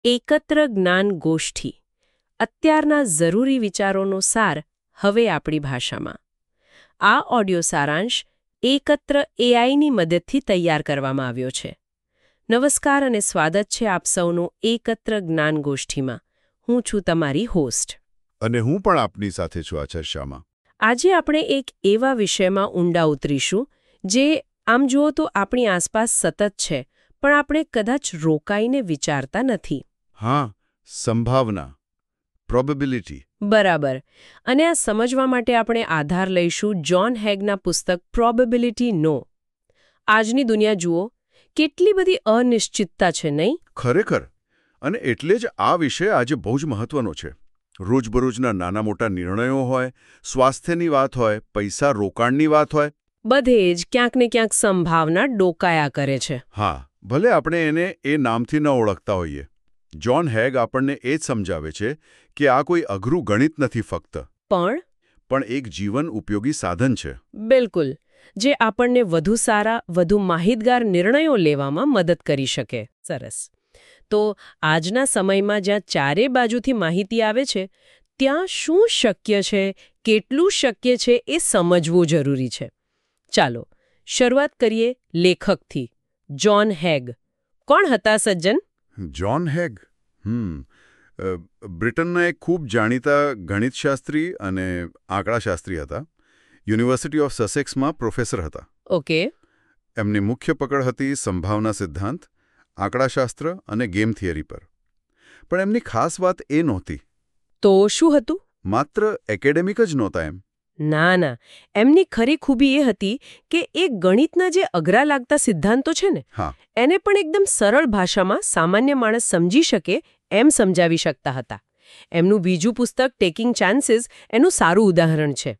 એકત્ર જ્ઞાન ગોષ્ઠી અત્યારના જરૂરી વિચારોનો સાર હવે આપણી ભાષામાં. આ ઓડિયો સારાંશ એકત્ર એઆઈની મદદથી તૈયાર કરવામાં આવ્યો છે. નમસ્કાર અને સ્વાગત છે આપ સૌનું એકત્ર જ્ઞાન ગોષ્ઠીમાં. હું છું તમારી હોસ્ટ. અને હું પણ આપની સાથે છું આ ચર્ચામાં. આજે આપણે એક એવા વિષયમાં ઊંડા ઉતરીશું જે આમ જુઓ તો આપણી આસપાસ સતત છે, પણ આપણે કદાચ રોકાઈને વિચારતા નથી. હા, સંભાવના, પ્રોબેબિલિટી. બરાબર. અને આ સમજવા માટે આપણે આધાર લઈશું જ્હોન હેગના પુસ્તક પ્રોબેબિલિટી નો. આજની દુનિયા જુઓ, કેટલી બધી અનિશ્ચિતતા છે, નહીં? ખરેખર. અને એટલે જ આ વિષય આજે બહુ જ મહત્વનો છે. રોજબરોજના નાના મોટા નિર્ણયો હોય, સ્વાસ્થ્યની વાત હોય, પૈસા રોકાણની વાત હોય, બધે જ ક્યાંક ને ક્યાંક સંભાવના ડોકાયા કરે છે. હા, ભલે આપણે એને એ નામથી ન ઓળખતા હોઈએ. જ્હોન હેગ આપણને એ જ સમજાવે છે કે આ કોઈ અઘરું ગણિત નથી ફક્ત, પણ એક જીવન ઉપયોગી સાધન છે. બિલકુલ, જે આપણને વધુ સારા, વધુ માહિતગાર નિર્ણયો લેવામાં મદદ કરી શકે. સરસ. તો આજના સમયમાં જ્યાં ચારે બાજુથી માહિતી આવે છે, ત્યાં શું શક્ય છે, કેટલું શક્ય છે એ સમજવું જરૂરી છે. ચાલો શરૂઆત કરીએ લેખકથી. John Hague. કોણ હતા સજ્જન? જ્હોન હેગ બ્રિટનના એક ખૂબ જાણીતા ગણિતશાસ્ત્રી અને આંકડાશાસ્ત્રી હતા. યુનિવર્સિટી ઓફ સસેક્સમાં પ્રોફેસર હતા. ઓકે. એમની મુખ્ય પકડ હતી સંભાવના સિદ્ધાંત, આંકડાશાસ્ત્ર અને ગેમ થિયરી પર. પણ એમની ખાસ વાત એ નહોતી. તો શું હતું? માત્ર એકેડેમિક જ નહોતા એમ. ના, એમની ખરી ખૂબી એ હતી કે એ ગણિતના જે અઘરા લાગતા સિદ્ધાંતો છે ને, એને પણ એકદમ સરળ ભાષામાં સામાન્ય માણસ સમજી શકે એમ સમજાવી શકતા હતા. એમનું બીજું પુસ્તક ટેકિંગ ચાન્સીસ એનું સારું ઉદાહરણ છે.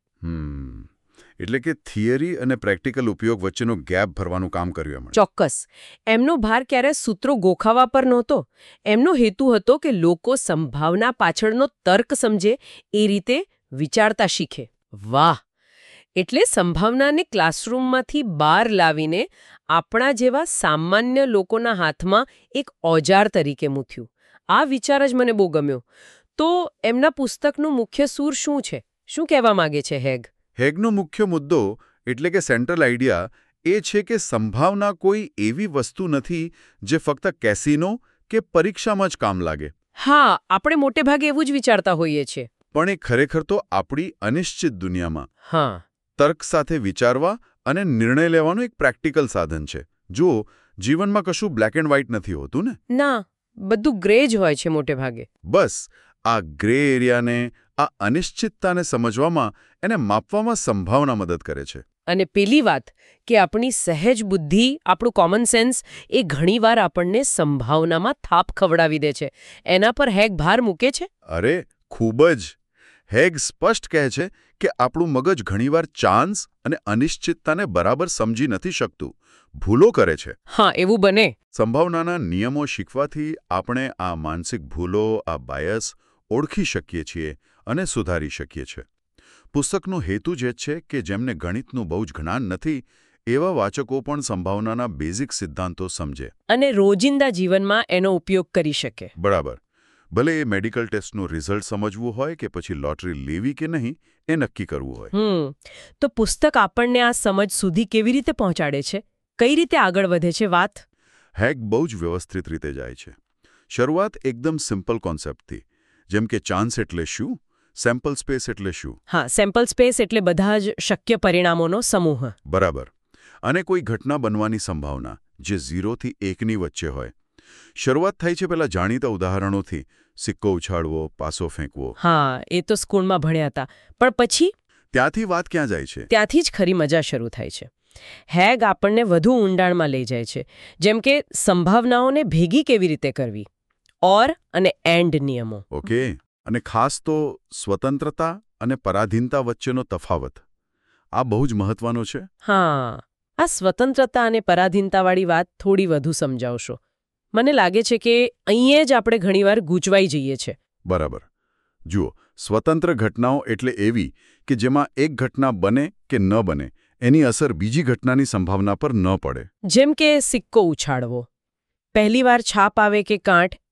એટલે કે થિયરી અને પ્રેક્ટિકલ ઉપયોગ વચ્ચેનો ગેપ ભરવાનું કામ કર્યું એમણે. ચોક્કસ. એમનો ભાર ક્યારે સૂત્રો ગોખાવા પર નહોતો. એમનો હેતુ હતો કે લોકો સંભાવના પાછળનો તર્ક સમજે, એ રીતે વિચારતા શીખે. વાહ! એટલે સંભાવનાને ક્લાસરૂમમાંથી બહાર લાવીને આપણા જેવા સામાન્ય લોકોના હાથમાં એક ઓજાર તરીકે મૂક્યું. આ વિચાર જ મને બહુ ગમ્યો. તો એમના પુસ્તકનું મુખ્ય સૂર શું છે? શું કહેવા માંગે છે હેગ? હેગનો મુખ્ય મુદ્દો એટલે કે સેન્ટ્રલ આઈડિયા એ છે કે સંભાવના કોઈ એવી વસ્તુ નથી જે ફક્ત કેસિનો કે પરીક્ષામાં જ કામ લાગે. હા, આપણે મોટે ભાગે એવું જ વિચારતા હોઈએ છીએ. પણ એ ખરેખર તો આપણી અનિશ્ચિત દુનિયામાં તર્ક સાથે વિચારવા અને નિર્ણય લેવાનું એક પ્રેક્ટિકલ સાધન છે. જો જીવનમાં કશું બ્લેક એન્ડ વ્હાઇટ નથી હોતું ને. ના, બધું ગ્રે જ હોય છે મોટે ભાગે. બસ આ ગ્રે એરિયાને, આ અનિશ્ચિતતાને સમજવામાં, એને માપવામાં સંભાવના મદદ કરે છે. અને પેલી વાત કે આપણી સહેજ બુદ્ધિ, આપણું કોમન સેન્સ, એ ઘણીવાર આપણને સંભાવનામાં થાપ ખવડાવી દે છે. એના પર હેગ ભાર મૂકે છે. અરે ખૂબ જ. હેગ સ્પષ્ટ કહે છે કે આપણું મગજ ઘણીવાર ચાન્સ અને અનિશ્ચિતતાને બરાબર સમજી નથી શકતું, ભૂલો કરે છે. હા, એવું બને. સંભાવનાના નિયમો શીખવાથી આપણે આ માનસિક ભૂલો, આ બાયસ ઓળખી શકીએ છીએ અને સુધારી શકીએ છીએ. પુસ્તકનો હેતુ જ છે કે જેમને ગણિતનું બહુ જ જ્ઞાન નથી, એવા વાચકો પણ સંભાવનાના બેઝિક સિદ્ધાંતો સમજે અને રોજિંદા જીવનમાં એનો ઉપયોગ કરી શકે. બરાબર. ભલે એ મેડિકલ ટેસ્ટનું રિઝલ્ટ સમજવું હોય કે પછી લોટરી લેવી કે નહીં એ નક્કી કરવું હોય. તો પુસ્તક આપણને આ સમજ સુધી કેવી રીતે પહોંચાડે છે? કઈ રીતે આગળ વધે છે વાત? હેગ બહુ જ વ્યવસ્થિત રીતે જાય છે. શરૂઆત એકદમ સિમ્પલ કોન્સેપ્ટથી, જેમ કે ચાન્સ એટલે શું, સેમ્પલ સ્પેસ એટલે શું. હા, સેમ્પલ સ્પેસ એટલે બધા જ શક્ય પરિણામોનો સમૂહ. બરાબર. અને કોઈ ઘટના બનવાની સંભાવના જે 0 થી 1ની વચ્ચે હોય. શરૂઆત થાય છે પેલા જાણીતા ઉદાહરણોથી, સિક્કો ઉછાળવો, પાસો ફેંકવો. હા, એ તો સ્કૂલમાં ભણ્યા હતા. પણ પછી ત્યાંથી વાત ક્યાં જાય છે? ત્યાંથી જ ખરી મજા શરૂ થાય છે. હેગ આપણને વધુ ઊંડાણમાં લઈ જાય છે. જેમ કે સંભાવનાઓને ભેગી કેવી રીતે કરવી, ઓર અને એન્ડ નિયમો. ઓકે. અને ખાસ તો સ્વતંત્રતા અને પરાધીનતા વચ્ચેનો તફાવત. આ બહુ જ મહત્વનો છે. હા, આ સ્વતંત્રતા અને પરાધીનતાવાળી વાત થોડી વધુ સમજાવશો. મને લાગે છે કે અહીંયા જ આપણે ઘણીવાર ગૂંચવાઈ જઈએ છીએ. બરાબર. જુઓ, સ્વતંત્ર ઘટનાઓ એટલે એવી કે જેમાં એક ઘટના બને કે ન બને એની અસર બીજી ઘટનાની સંભાવના પર ન પડે. જેમ કે સિક્કો ઉછાળવો. પહેલી વાર છાપ આવે કે કાંઠ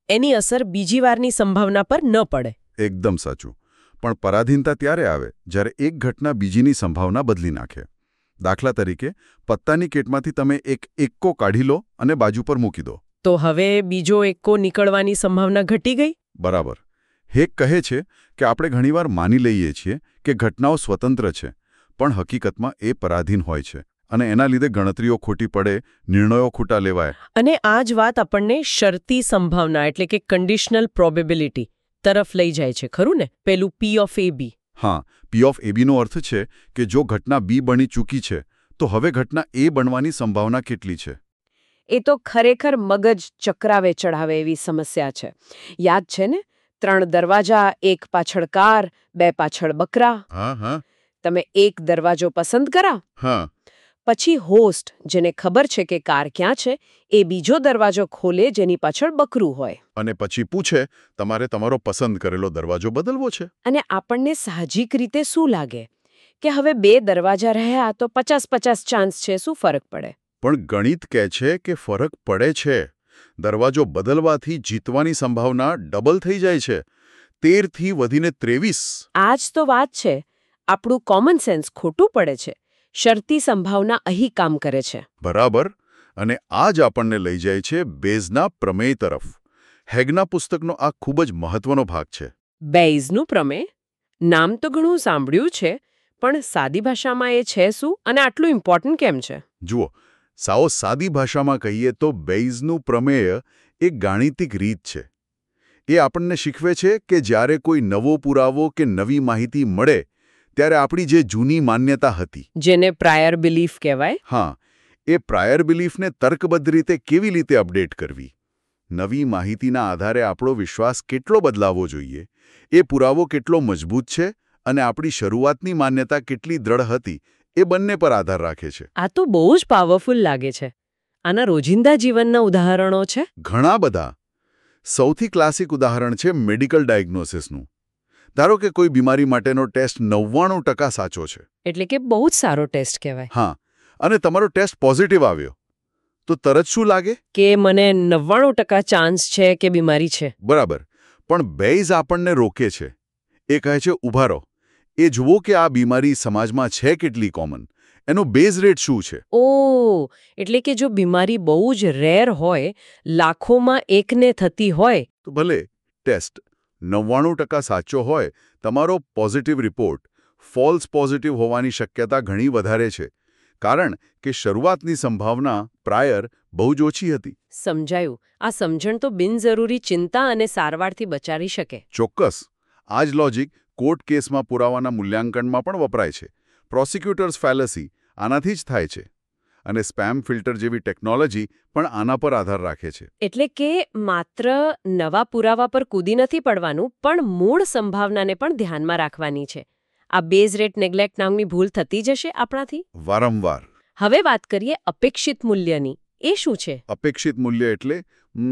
એની અસર બીજી વારની સંભાવના પર ન પડે. એકદમ સાચું. પણ પરાધીનતા ત્યારે આવે જ્યારે એક ઘટના બીજીની સંભાવના બદલી નાખે. દાખલા તરીકે પત્તાની કેટમાંથી તમે એક એક્કો કાઢી લો અને બાજુ પર મૂકી દો. તો હવે બીજો એક્કો નીકળવાની સંભાવના ઘટી ગઈ. બરાબર. હેક કહે છે કે આપણે ઘણીવાર માની લઈએ છીએ કે ઘટનાઓ સ્વતંત્ર છે, પણ હકીકતમાં એ પરાધીન હોય છે અને એના લીધે ગણતરીઓ ખોટી પડે, નિર્ણયો ખોટા લેવાય. અને આ જ વાત આપણને શરતી સંભાવના એટલે કે કન્ડિશનલ પ્રોબેબિલિટી તરફ લઈ જાય છે, ખરું ને? પેલું P of AB. હા, P of AB નો અર્થ છે કે જો ઘટના B બની ચૂકી છે તો હવે ઘટના A બનવાની સંભાવના કેટલી છે. એ તો ખરેખર મગજ ચક્રાવે ચડાવે એવી સમસ્યા છે. યાદ છે ને, 3 દરવાજા, એક પાછળ કાર, 2 પાછળ બકરા. હા હા. તમે એક દરવાજો પસંદ કરા, હા. પછી હોસ્ટ, જેને ખબર છે કે કાર ક્યાં છે, એ બીજો દરવાજો ખોલે જેની પાછળ બકરું હોય. અને પછી પૂછે, તમારે તમારો પસંદ કરેલો દરવાજો બદલવો છે? અને આપણને સાહજિક રીતે શું લાગે કે હવે 2 દરવાજા રહ્યા તો 50-50 ચાન્સ છે, શું ફરક પડે? પણ ગણિત કહે છે કે ફરક પડે છે. દરવાજો બદલવાથી જીતવાની સંભાવના ડબલ થઈ જાય છે, 13 થી વધીને 23. આ જ તો વાત છે. આપણું કોમન સેન્સ ખોટું પડે છે. શરતી સંભાવના અહીં કામ કરે છે. બરાબર. અને આ જ આપણને લઈ જાય છે બેઝના પ્રમેય તરફ. હેગના પુસ્તકનો આ ખૂબ જ મહત્વનો ભાગ છે. બેઇઝનું પ્રમેય? નામ તો ઘણું સાંભળ્યું છે, પણ સાદી ભાષામાં એ છે શું અને આટલું ઇમ્પોર્ટન્ટ કેમ છે? જુઓ, સાવ સાદી ભાષામાં કહીએ તો બેઇઝનું પ્રમેય એક ગાણિતિક રીત છે. એ આપણને શીખવે છે કે જ્યારે કોઈ નવો પુરાવો કે નવી માહિતી મળે ત્યારે આપણી જે જૂની માન્યતા હતી, જેને પ્રાયર બિલીફ કહેવાય, હા, એ પ્રાયર બિલીફને તર્કબદ્ધ રીતે કેવી રીતે અપડેટ કરવી, નવી માહિતીના આધારે આપણો વિશ્વાસ કેટલો બદલાવવો જોઈએ, એ પુરાવો કેટલો મજબૂત છે અને આપણી શરૂઆતની માન્યતા કેટલી દ્રઢ હતી, એ બંને પર આધાર રાખે છે. આ તો બહુ જ પાવરફુલ લાગે છે. આના રોજિંદા જીવનના ઉદાહરણો છે? ઘણા બધા. સૌથી ક્લાસિક ઉદાહરણ છે મેડિકલ ડાયગ્નોસિસનું. ધારો કે કોઈ બીમારી માટેનો ટેસ્ટ 99% સાચો છે. એટલે કે બહુ જ સારો ટેસ્ટ કહેવાય. હા, અને તમારો ટેસ્ટ પોઝિટિવ આવ્યો તો તરત શું લાગે? કે મને 99% ચાન્સ છે કે બીમારી છે. બરાબર. પણ બેઇઝ આપણને રોકે છે. એ કહે છે, ઊભા રહો, એ જુઓ કે આ બીમારી સમાજમાં છે કેટલી કોમન, એનો બેઝ રેટ શું છે. ઓહ, એટલે કે જો બીમારી બહુ જ રેર હોય, લાખોમાં એકને થતી હોય, તો ભલે ટેસ્ટ 99% સાચો હોય, તમારો પોઝિટિવ રિપોર્ટ ફોલ્સ પોઝિટિવ હોવાની શક્યતા ઘણી વધારે છે, કારણ કે શરૂઆતની સંભાવના પ્રાયર બહુ જ ઓછી હતી. સમજાયું. આ સમજણ તો બિનજરૂરી ચિંતા અને સારવારથી બચાવી શકે. ચોક્કસ. આ જ લોજિક કોર્ટ કેસમાં પુરાવાના મૂલ્યાંકનમાં પણ વપરાય છે. પ્રોસિક્યુટર્સ ફેલસી આનાથી જ થાય છે. અને સ્પેમ ફિલ્ટર જેવી ટેકનોલોજી પણ આના પર આધાર રાખે છે. એટલે કે માત્ર નવા પુરાવા પર કૂદી નથી પડવાનું, પણ મૂળ સંભાવનાને પણ ધ્યાનમાં રાખવાની છે. આ બેઝ રેટ નેગ્લેક્ટ નામની ભૂલ થતી જશે આપણાથી વારંવાર. હવે વાત કરીએ અપેક્ષિત મૂલ્યની. એ શું છે? અપેક્ષિત મૂલ્ય એટલે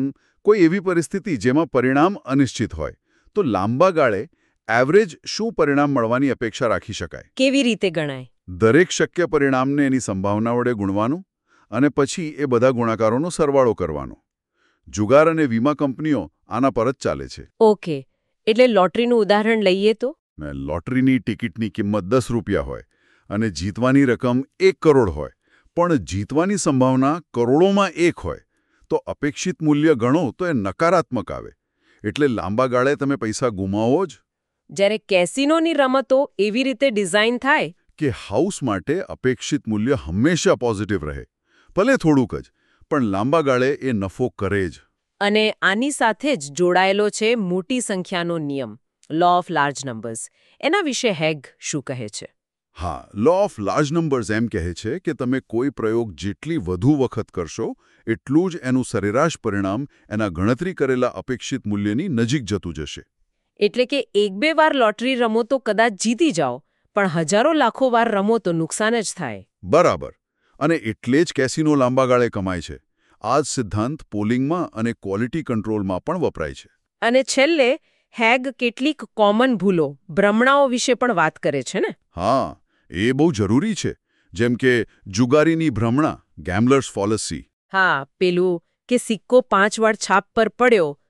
કોઈ એવી પરિસ્થિતિ જેમાં પરિણામ અનિશ્ચિત હોય, તો લાંબા ગાળે એવરેજ શું પરિણામ મળવાની અપેક્ષા રાખી શકાય. કેવી રીતે ગણાય? દરેક શક્ય પરિણામને એની સંભાવના વડે ગુણવાનું અને પછી એ બધા ગુણાકારોનો સરવાળો કરવાનો. જુગાર અને વીમા કંપનીઓ આના પર જ ચાલે છે. ઓકે, એટલે લોટરીનું ઉદાહરણ લઈએ તો? લોટરીની ટિકિટની કિંમત 10 રૂપિયા હોય અને જીતવાની રકમ 1 કરોડ હોય, પણ જીતવાની સંભાવના કરોડોમાં 1 હોય, તો અપેક્ષિત મૂલ્ય ગણો તો એ નકારાત્મક આવે. એટલે લાંબા ગાળે તમે પૈસા ગુમાવો જ. જ્યારે કેસિનોની રમતો એવી રીતે ડિઝાઇન થાય કે હાઉસ માટે અપેક્ષિત મૂલ્ય હંમેશા પોઝિટિવ રહે, ભલે થોડુંક જ, પણ લાંબા ગાળે એ નફો કરે જ. અને આની સાથે જ જોડાયેલો છે મોટી સંખ્યાનો નિયમ, લો ઓફ લાર્જ નંબર્સ. એના વિશે હેગ શું કહે છે? હા, લો ઓફ લાર્જ નંબર્સ એમ કહે છે કે તમે કોઈ પ્રયોગ જેટલી વધુ વખત કરશો એટલું જ એનું સરેરાશ પરિણામ એના ગણતરી કરેલા અપેક્ષિત મૂલ્યની નજીક જતું જશે. એટલે કે 1-2 વાર લોટરી રમો તો કદાચ જીતી જાઓ, પણ હજારો લાખો વાર રમો તો નુકસાન જ થાય. બરાબર. અને એટલે જ કેસિનો લાંબા ગાળે કમાય છે. આ જ સિદ્ધાંત પોલિંગમાં અને ક્વોલિટી કંટ્રોલમાં પણ વપરાય છે. અને છેલ્લે હેગ કેટલીક કોમન ભૂલો, ભ્રમણાઓ વિશે પણ વાત કરે છે ને? હા, એ બહુ જરૂરી છે. જેમ કે જુગારીની ભ્રમણા, ગેમ્બલર્સ ફોલસી. હા, પેલું કે સિક્કો 5 વાર છાપ પર પડ્યો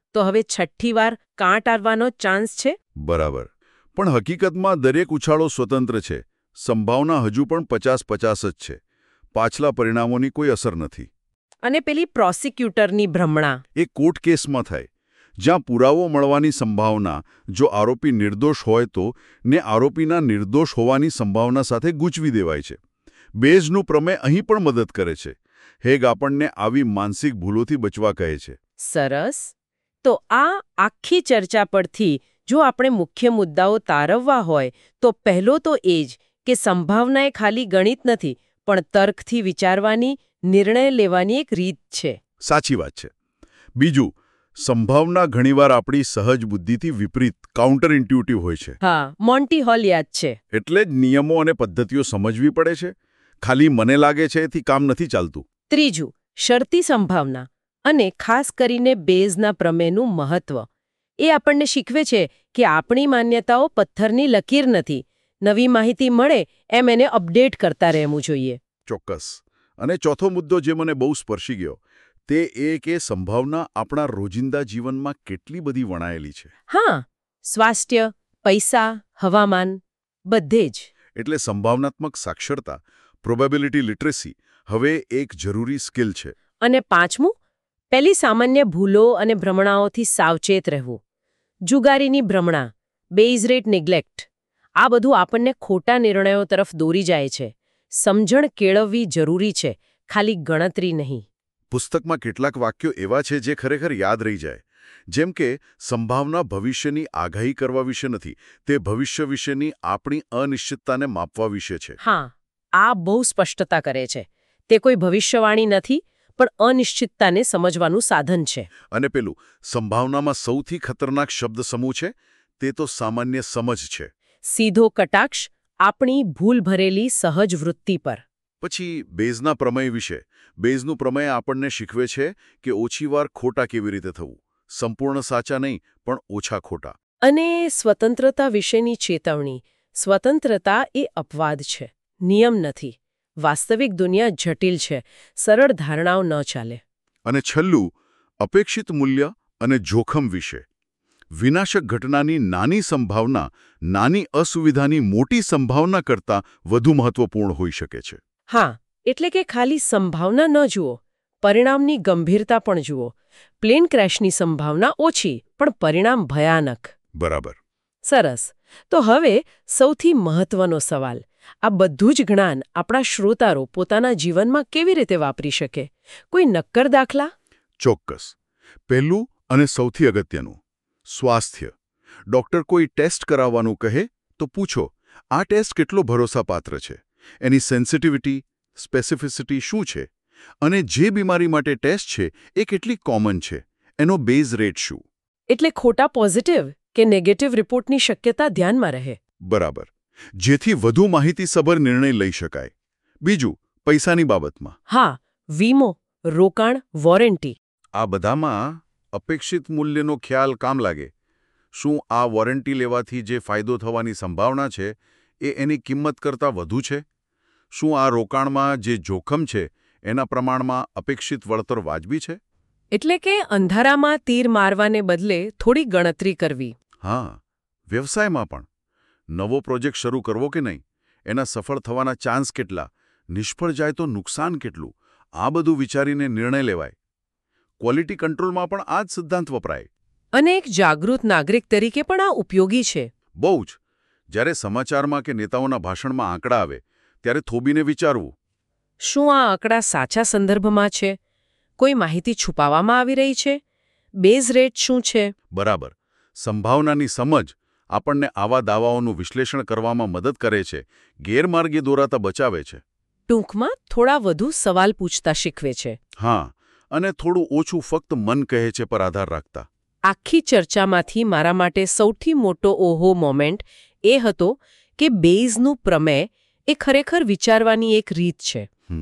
તો હવે છઠ્ઠી વાર કાંટ આવવાનો ચાન્સ છે. બરાબર. પણ હકીકતમાં દરેક ઉછાળો સ્વતંત્ર છે. સંભાવના હજુ પણ 50-50 જ છે. પાછલા પરિણામોની કોઈ અસર નથી. અને પેલી પ્રોસિક્યુટરની ભ્રમણા. એ કોર્ટ કેસમાં થાય. જ્યાં પુરાવો મળવાની સંભાવના જો આરોપી નિર્દોષ હોય તો ને આરોપીના નિર્દોષ હોવાની સંભાવના સાથે ગૂંચવી દેવાય છે. બેઝનું પ્રમેય અહીં પણ મદદ કરે છે. હેગ આપણને આવી માનસિક ભૂલોથી બચવા કહે છે. સરસ. તો આ આખી ચર્ચા પરથી જો આપણે મુખ્ય મુદ્દાઓ તારવવા હોય તો પહેલો તો એ જ કે સંભાવના એ ખાલી ગણિત નથી પણ તર્કથી વિચારવાની, નિર્ણય લેવાની એક રીત છે. સાચી વાત છે. બીજું, સંભાવના ઘણીવાર આપણી સહજ બુદ્ધિથી વિપરીત કાઉન્ટર ઇન્ટ્યુટિવ હોય છે. હા, મોન્ટી હોલ યાદ છે. એટલે જ નિયમો અને પદ્ધતિઓ સમજવી પડે છે. ખાલી મને લાગે છે એથી કામ નથી ચાલતું. ત્રીજું, શરતી સંભાવના અને ખાસ કરીને બેઝના પ્રમેયનું મહત્વ. એ આપણને શીખવે છે કે આપણી માન્યતાઓ પથ્થરની લકીર નથી. નવી માહિતી મળે એમ એને અપડેટ કરતા રહેવું જોઈએ. ચોક્કસ. અને ચોથો મુદ્દો જે મને બહુ સ્પર્શી ગયો તે એ કે સંભાવના આપણા રોજિંદા જીવનમાં કેટલી બધી વણાયેલી છે. હા, સ્વાસ્થ્ય, પૈસા, હવામાન, બધે જ. એટલે સંભાવનાત્મક સાક્ષરતા, પ્રોબેબિલિટી લિટરસી હવે એક જરૂરી સ્કિલ છે. અને પાંચમું, પેલી સામાન્ય ભૂલો અને ભ્રમણાઓથી સાવચેત રહેવું. જુગારીની ભ્રમણા, બેઝ રેટ નેગ્લેક્ટ, આ બધું આપણને ખોટા નિર્ણયો તરફ દોરી જાય છે. સમજણ કેળવવી જરૂરી છે, ખાલી ગણતરી નહીં. પુસ્તકમાં કેટલાક વાક્યો એવા છે જે ખરેખર યાદ રહી જાય. જેમ કે સંભાવના ભવિષ્યની આગાહી કરવા વિશે નથી, તે ભવિષ્ય વિશેની આપણી અનિશ્ચિતતાને માપવા વિશે છે. હા, આ બહુ સ્પષ્ટતા કરે છે. તે કોઈ ભવિષ્યવાણી નથી, પણ અનિશ્ચિતતાને સમજવાનું સાધન છે. અને પેલું, સંભાવનામાં સૌથી ખતરનાક શબ્દ સમૂહ છે તે તો સામાન્ય સમજ છે. સીધો કટાક્ષ આપણી ભૂલ ભરેલી સહજ વૃત્તિ પર. પછી બેઝના પ્રમેય વિશે. બેઝનું પ્રમેય આપણને શીખવે છે કે ઓછી વાર ખોટા કેવી રીતે થવું. સંપૂર્ણ સાચા નહીં, પણ ઓછા ખોટા. અને સ્વતંત્રતા વિશેની ચેતવણી. સ્વતંત્રતા એ અપવાદ છે, નિયમ નથી. વાસ્તવિક દુનિયા જટિલ છે, સરળ ધારણાઓ ન ચાલે. અને છેલ્લું, અપેક્ષિત મૂલ્ય અને જોખમ વિશે. વિનાશક ઘટનાની નાની સંભાવના નાની અસુવિધાની મોટી સંભાવના કરતાં વધુ મહત્વપૂર્ણ હોઈ શકે છે. હા, એટલે કે ખાલી સંભાવના ન જુઓ, પરિણામની ગંભીરતા પણ જુઓ. પ્લેન ક્રેશની સંભાવના ઓછી, પણ પરિણામ ભયાનક. બરાબર. સરસ. તો હવે સૌથી મહત્વનો સવાલ. આ બધું જ જ્ઞાન આપણા શ્રોતારો પોતાના જીવનમાં કેવી રીતે વાપરી શકે? કોઈ નક્કર દાખલા? ચોક્કસ. પહેલું અને સૌથી અગત્યનું, સ્વાસ્થ્ય. ડૉક્ટર કોઈ ટેસ્ટ કરાવવાનું કહે તો પૂછો, આ ટેસ્ટ કેટલો ભરોસાપાત્ર છે? એની સેન્સિટિવિટી, સ્પેસિફિસિટી શું છે? અને જે બીમારી માટે ટેસ્ટ છે એ કેટલી કોમન છે? એનો બેઝ રેટ શું? એટલે ખોટા પોઝિટિવ કે નેગેટિવ રિપોર્ટની શક્યતા ધ્યાનમાં રહે. બરાબર. જેથી વધુ માહિતીસભર નિર્ણય લઈ શકાય. બીજું, પૈસાની બાબતમાં. હા, વીમો, રોકાણ, વોરંટી. આ બધામાં અપેક્ષિત મૂલ્યનો ખ્યાલ કામ લાગે. શું આ વોરંટી લેવાથી જે ફાયદો થવાની સંભાવના છે એ એની કિંમત કરતાં વધુ છે? શું આ રોકાણમાં જે જોખમ છે એના પ્રમાણમાં અપેક્ષિત વળતર વાજબી છે? એટલે કે અંધારામાં તીર મારવાને બદલે થોડી ગણતરી કરવી. હા, વ્યવસાયમાં પણ. નવો પ્રોજેક્ટ શરૂ કરવો કે નહીં, એના સફળ થવાના ચાન્સ કેટલા, નિષ્ફળ જાય તો નુકસાન કેટલું, આ બધું વિચારીને નિર્ણય લેવાય. ક્વોલિટી કંટ્રોલમાં પણ આ જ સિદ્ધાંત વપરાય. અને એક જાગૃત નાગરિક તરીકે પણ આ ઉપયોગી છે. બહુ જ. જ્યારે સમાચારમાં કે નેતાઓના ભાષણમાં આંકડા આવે ત્યારે થોભીને વિચારવું. શું આ આંકડા સાચા સંદર્ભમાં છે? કોઈ માહિતી છુપાવવામાં આવી રહી છે? બેઝ રેટ શું છે? બરાબર. સંભાવનાની સમજ આપણને આવા દાવાઓનું વિશ્લેષણ કરવામાં મદદ કરે છે, ગેરમાર્ગે દોરાતા બચાવે છે. ટૂંકમાં થોડા વધુ સવાલ પૂછતા શીખવે છે. હા, અને થોડું ઓછું ફક્ત મન કહે છે પર આધાર રાખતા. આખી ચર્ચામાંથી મારા માટે સૌથી મોટો ઓહો મોમેન્ટ એ હતો કે બેઝનું પ્રમેય એ ખરેખર વિચારવાની એક રીત છે.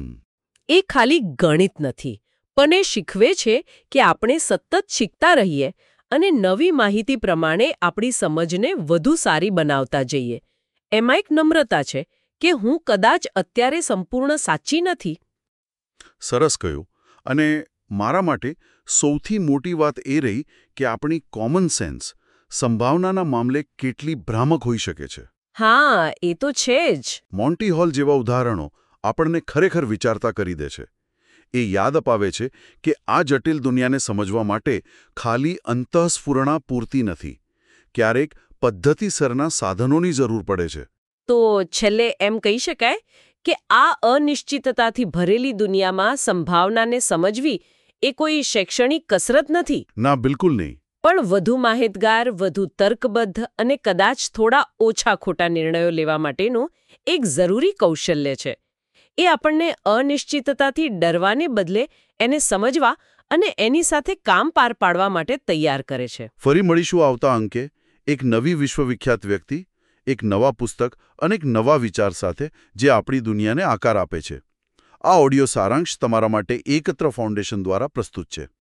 એ ખાલી ગણિત નથી, પણ એ શીખવે છે કે આપણે સતત શીખતા રહીએ અને નવી માહિતી પ્રમાણે આપણી સમજને વધુ સારી બનાવતા જઈએ. એમાં એક નમ્રતા છે કે હું કદાચ અત્યારે સંપૂર્ણ સાચી નથી. સરસ કહ્યું. અને મારા માટે સૌથી મોટી વાત એ રહી કે આપણી કોમન સેન્સ સંભાવનાના મામલે કેટલી ભ્રામક હોઈ શકે છે. હા, એ તો છે જ. મોન્ટી હોલ જેવા ઉદાહરણો આપણને ખરેખર વિચારતા કરી દે છે. એ યાદ અપાવે છે કે આ જટિલ દુનિયાને સમજવા માટે ખાલી અંતઃસ્ફુરણા પૂરતી નથી. ક્યારેક પદ્ધતિસરના સાધનોની જરૂર પડે છે. તો છેલ્લે એમ કહી શકાય કે આ અનિશ્ચિતતાથી ભરેલી દુનિયામાં સંભાવનાને સમજવી એ કોઈ શૈક્ષણિક કસરત નથી. ના, બિલકુલ નહીં. પણ વધુ માહિતગાર, વધુ તર્કબદ્ધ અને કદાચ થોડા ઓછા ખોટા નિર્ણયો લેવા માટેનું એક જરૂરી કૌશલ્ય છે. એ આપણને અનિશ્ચિતતાથી ડરવાને બદલે એને સમજવા અને એની સાથે કામ પાર પાડવા માટે તૈયાર કરે છે. ફરી મળીશું આવતા અંકે એક નવી વિશ્વવિખ્યાત વ્યક્તિ, એક નવા પુસ્તક અને એક નવા વિચાર સાથે જે આપણી દુનિયાને આકાર આપે છે. આ ઓડિયો સારાંશ તમારા માટે એકત્ર ફાઉન્ડેશન દ્વારા પ્રસ્તુત છે.